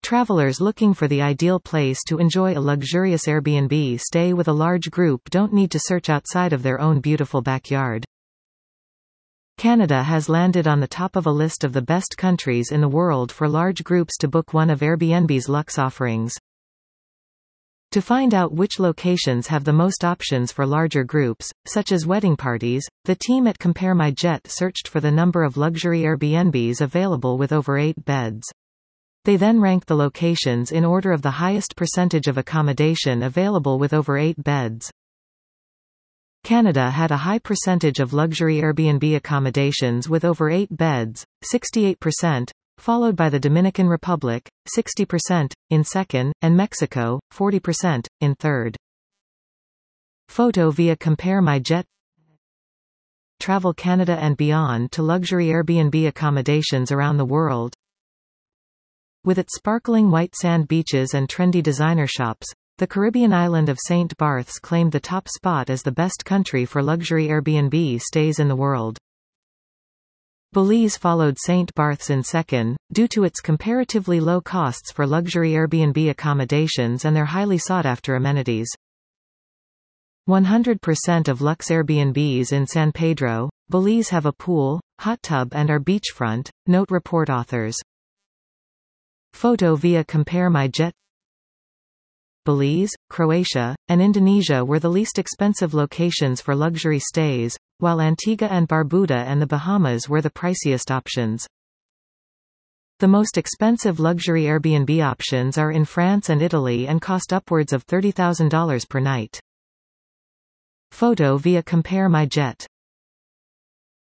Travelers looking for the ideal place to enjoy a luxurious Airbnb stay with a large group don't need to search outside of their own beautiful backyard. Canada has landed on the top of a list of the best countries in the world for large groups to book one of Airbnb's luxe offerings. To find out which locations have the most options for larger groups, such as wedding parties, the team at Compare My Jet searched for the number of luxury Airbnbs available with over 8 beds. They then ranked the locations in order of the highest percentage of accommodation available with over 8 beds. Canada had a high percentage of luxury Airbnb accommodations with over 8 beds, 68%, followed by the Dominican Republic, 60%, in second, and Mexico, 40%, in third. Photo via Compare My Jet. Travel Canada and beyond to luxury Airbnb accommodations around the world. With its sparkling white sand beaches and trendy designer shops, the Caribbean island of St. Barths claimed the top spot as the best country for luxury Airbnb stays in the world. Belize followed St. Barths in second, due to its comparatively low costs for luxury Airbnb accommodations and their highly sought-after amenities. 100% of luxe Airbnbs in San Pedro, Belize have a pool, hot tub and are beachfront, note report authors. Photo via Compare My Jet. Belize, Croatia, and Indonesia were the least expensive locations for luxury stays, while Antigua and Barbuda and the Bahamas were the priciest options. The most expensive luxury Airbnb options are in France and Italy and cost upwards of $30,000 per night. Photo via Compare My Jet.